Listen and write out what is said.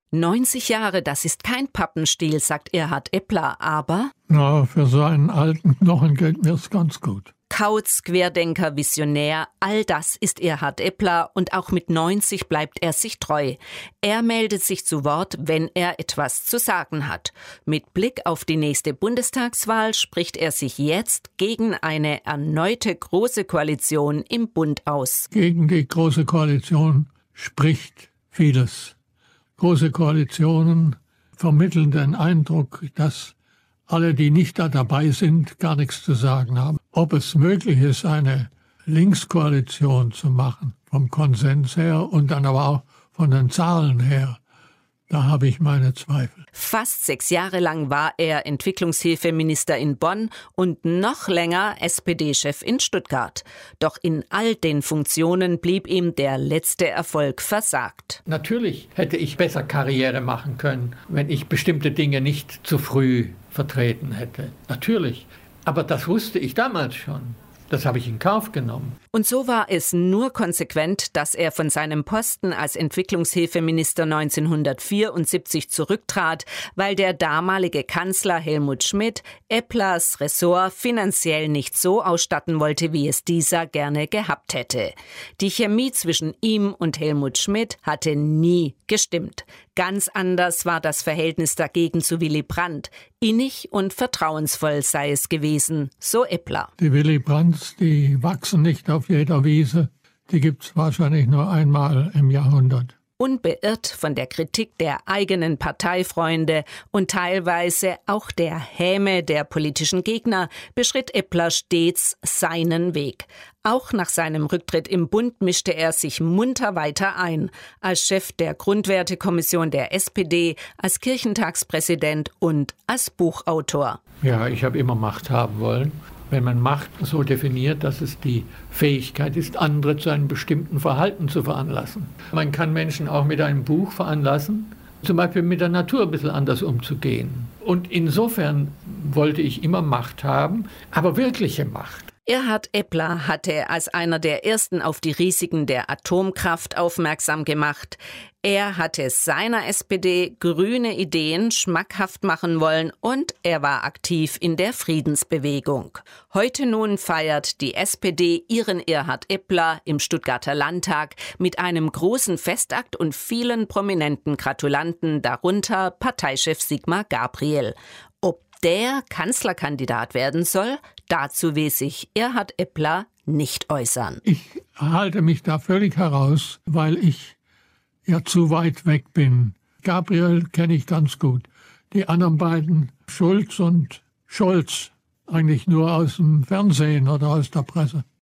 90 Jahre, das ist kein Pappenstiel, sagt Erhard Eppler, aber Na, für so einen alten Knochen geht mir's ganz gut. Kauz, Querdenker, Visionär, all das ist Erhard Eppler und auch mit 90 bleibt er sich treu. Er meldet sich zu Wort, wenn er etwas zu sagen hat. Mit Blick auf die nächste Bundestagswahl spricht er sich jetzt gegen eine erneute große Koalition im Bund aus. Gegen die Große Koalition spricht vieles. Große Koalitionen vermitteln den Eindruck, dass alle, die nicht da dabei sind, gar nichts zu sagen haben. Ob es möglich ist, eine Linkskoalition zu machen, vom Konsens her und dann aber auch von den Zahlen her, da habe ich meine Zweifel. Fast 6 Jahre lang war er Entwicklungshilfeminister in Bonn und noch länger SPD-Chef in Stuttgart. Doch in all den Funktionen blieb ihm der letzte Erfolg versagt. Natürlich hätte ich besser Karriere machen können, wenn ich bestimmte Dinge nicht zu früh vertreten hätte. Natürlich. Aber das wusste ich damals schon. Das habe ich in Kauf genommen. Und so war es nur konsequent, dass er von seinem Posten als Entwicklungshilfeminister 1974 zurücktrat, weil der damalige Kanzler Helmut Schmidt Epplers Ressort finanziell nicht so ausstatten wollte, wie es dieser gerne gehabt hätte. Die Chemie zwischen ihm und Helmut Schmidt hatte nie gestimmt. Ganz anders war das Verhältnis dagegen zu Willy Brandt. Innig und vertrauensvoll sei es gewesen, so Eppler. Die Willy Brandts, die wachsen nicht auf jeder Wiese. Die gibt's wahrscheinlich nur einmal im Jahrhundert. Unbeirrt von der Kritik der eigenen Parteifreunde und teilweise auch der Häme der politischen Gegner beschritt Eppler stets seinen Weg. Auch nach seinem Rücktritt im Bund mischte er sich munter weiter ein, als Chef der Grundwertekommission der SPD, als Kirchentagspräsident und als Buchautor. Ja, ich habe immer Macht haben wollen. Wenn man Macht so definiert, dass es die Fähigkeit ist, andere zu einem bestimmten Verhalten zu veranlassen. Man kann Menschen auch mit einem Buch veranlassen, zum Beispiel mit der Natur ein bisschen anders umzugehen. Und insofern wollte ich immer Macht haben, aber wirkliche Macht. Erhard Eppler hatte als einer der ersten auf die Risiken der Atomkraft aufmerksam gemacht. Er hatte seiner SPD grüne Ideen schmackhaft machen wollen und er war aktiv in der Friedensbewegung. Heute nun feiert die SPD ihren Erhard Eppler im Stuttgarter Landtag mit einem großen Festakt und vielen prominenten Gratulanten, darunter Parteichef Sigmar Gabriel. Ob der Kanzlerkandidat werden soll, dazu will sich Erhard Eppler nicht äußern. Ich halte mich da völlig heraus, weil ich ja zu weit weg bin. Gabriel kenne ich ganz gut. Die anderen beiden, Schulz und Scholz, eigentlich nur aus dem Fernsehen oder aus der Presse.